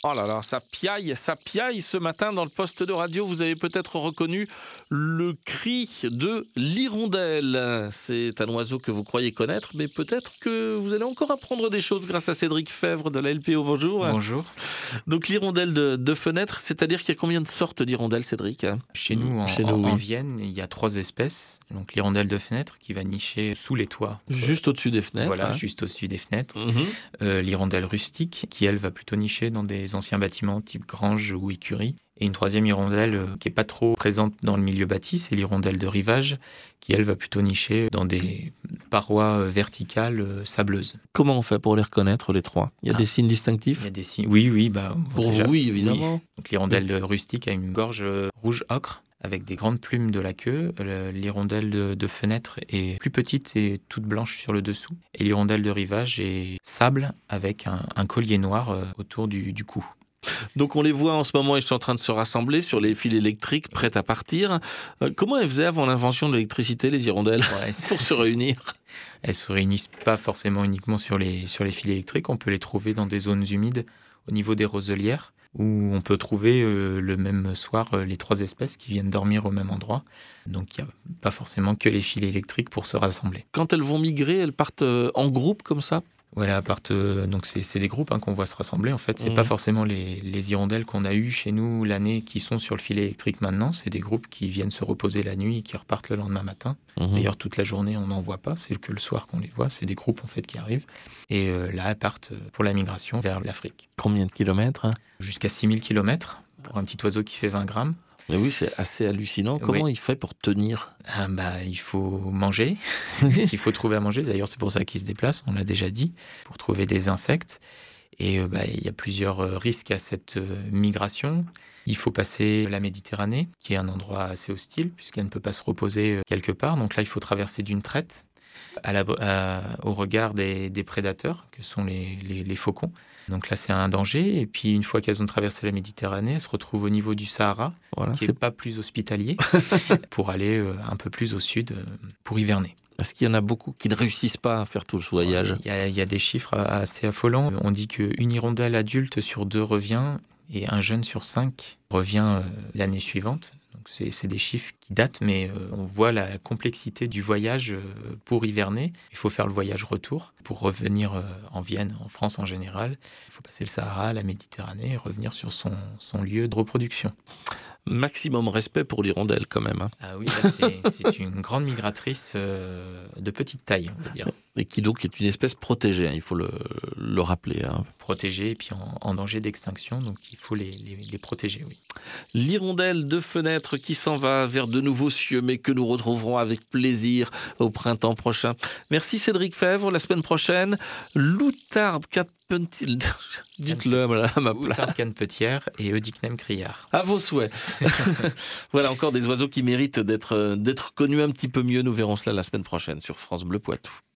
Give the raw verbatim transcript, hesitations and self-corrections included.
Oh là là, ça piaille, ça piaille ce matin dans le poste de radio. Vous avez peut-être reconnu le cri de l'hirondelle. C'est un oiseau que vous croyez connaître, mais peut-être que vous allez encore apprendre des choses grâce à Cédric Fèvre de la L P O. Bonjour. Bonjour. Donc l'hirondelle de, de fenêtre, c'est-à-dire qu'il y a combien de sortes d'hirondelles, Cédric? Chez nous, en, Chez nous, en- en oui. Vienne, il y a trois espèces. Donc l'hirondelle de fenêtre qui va nicher sous les toits. Juste au-dessus des fenêtres. Voilà, hein. juste au-dessus des fenêtres. Mhm. Euh, l'hirondelle rustique qui, elle, va plutôt nicher dans des anciens bâtiments type grange ou écurie. Et une troisième hirondelle euh, qui est pas trop présente dans le milieu bâti, c'est l'hirondelle de rivage qui, elle, va plutôt nicher dans des parois euh, verticales euh, sableuses. Comment on fait pour les reconnaître, les trois? Il y a Ah. des signes Il distinctifs? y a des signes. Oui, oui, bah Pour déjà- vous, oui, évidemment. Donc l'hirondelle rustique a une gorge euh, rouge ocre avec des grandes plumes de la queue. Le- L'hirondelle de, de fenêtre est plus petite et toute blanche sur le dessous. Et l'hirondelle de rivage est sable avec un, un collier noir euh, autour du, du cou. Donc on les voit en ce moment, ils sont en train de se rassembler sur les fils électriques, prêts à partir. Euh, comment elles faisaient avant l'invention de l'électricité, les hirondelles, Ouais, c'est- pour se réunir? elles se réunissent pas forcément uniquement sur les, sur les fils électriques. On peut les trouver dans des zones humides au niveau des roselières où on peut trouver euh, le même soir euh, les trois espèces qui viennent dormir au même endroit. Donc il n'y a pas forcément que les fils électriques pour se rassembler. Quand elles vont migrer, elles partent euh, en groupe comme ça? Voilà, à part, euh, donc c'est c'est des groupes hein, qu'on voit se rassembler. En fait, c'est Mhm. pas forcément les, les hirondelles qu'on a eues chez nous l'année qui sont sur le fil électrique maintenant. C'est des groupes qui viennent se reposer la nuit et qui repartent le lendemain matin. Mhm. D'ailleurs, toute la journée, on n'en voit pas. C'est que le soir qu'on les voit. C'est des groupes en fait qui arrivent. Et euh, là, elles partent euh, pour la migration vers l'Afrique. Combien de kilomètres, hein? Jusqu'à six mille kilomètres pour un petit oiseau qui fait vingt grammes. Mais oui, c'est assez hallucinant. Comment il fait pour tenir? Ah, bah, il faut manger, il faut trouver à manger. D'ailleurs, c'est pour ça qu'ils se déplacent, on l'a déjà dit, pour trouver des insectes. Et euh, bah, il y a plusieurs euh, risques à cette euh, migration. Il faut passer la Méditerranée, qui est un endroit assez hostile, puisqu'elle ne peut pas se reposer euh, quelque part. Donc là, il faut traverser d'une traite à la- à- au regard des, des prédateurs, que sont les, les- les faucons. Donc là, c'est un danger. Et puis, une fois qu'elles ont traversé la Méditerranée, elles se retrouvent au niveau du Sahara, Voilà, qui c'est n'est pas plus hospitalier, pour aller euh, un peu plus au sud, euh, pour hiverner. parce qu'il y en a beaucoup qui ne réussissent pas à faire tout ce voyage. Il y a, il y a des chiffres assez affolants. On dit qu'une hirondelle adulte sur deux revient et un jeune sur cinq revient euh, l'année suivante. Donc c'est c'est des chiffres qui datent, mais euh, on voit la complexité du voyage euh, pour hiverner. Il faut faire le voyage retour pour revenir euh, en Vienne, en France en général. Il faut passer le Sahara, la Méditerranée et revenir sur son, son lieu de reproduction. Maximum respect pour l'hirondelle quand même, hein. Ah oui, là, c'est c'est une grande migratrice euh, de petite taille, on va dire. Et qui donc est une espèce protégée, hein, il faut le, le rappeler, hein. Protégée et puis en, en danger d'extinction, donc il faut les, les, les protéger, oui. L'hirondelle de fenêtre qui s'en va vers de nouveaux cieux, mais que nous retrouverons avec plaisir au printemps prochain. Merci Cédric Fèvre. La semaine prochaine, l'outarde Carpentil. Dites-le à ma place. Outarde canepetière et Eudicnem criard. À vos souhaits. Voilà encore des oiseaux qui méritent d'être d'être connus un petit peu mieux. Nous verrons cela la semaine prochaine sur France Bleu Poitou.